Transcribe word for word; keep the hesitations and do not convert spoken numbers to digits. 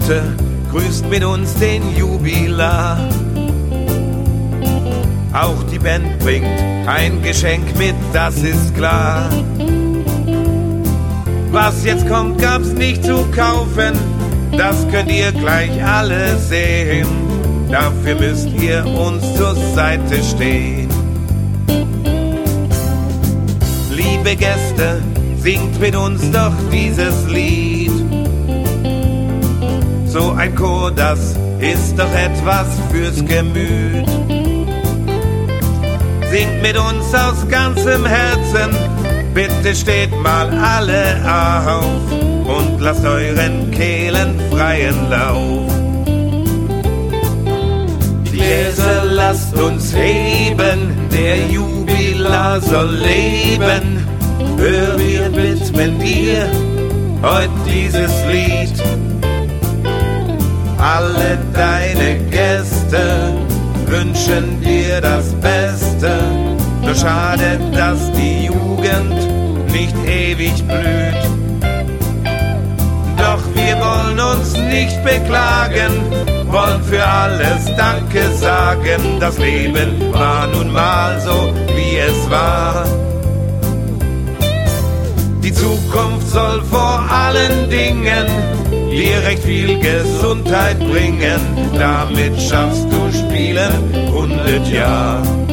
Ute grüßt mit uns den Jubilar. Auch die Band bringt ein Geschenk mit, das ist klar. Was jetzt kommt, gab's nicht zu kaufen, das könnt ihr gleich alle sehen. Dafür müsst ihr uns zur Seite stehen. Liebe Gäste, singt mit uns doch dieses Lied. So ein Chor, das ist doch etwas fürs Gemüt. Singt mit uns aus ganzem Herzen, bitte steht mal alle auf und lasst euren Kehlen freien Lauf. Die Gläser lasst uns heben, der Jubilar soll leben. Hör, wir widmen dir heut dieses Lied. Alle deine Gäste wünschen dir das Beste. Nur schade, dass die Jugend nicht ewig blüht. Doch wir wollen uns nicht beklagen, wollen für alles Danke sagen. Das Leben war nun mal so, wie es war. Die Zukunft soll vor allen Dingen dir recht viel Gesundheit bringen. Damit schaffst du Spielen hundert Jahre.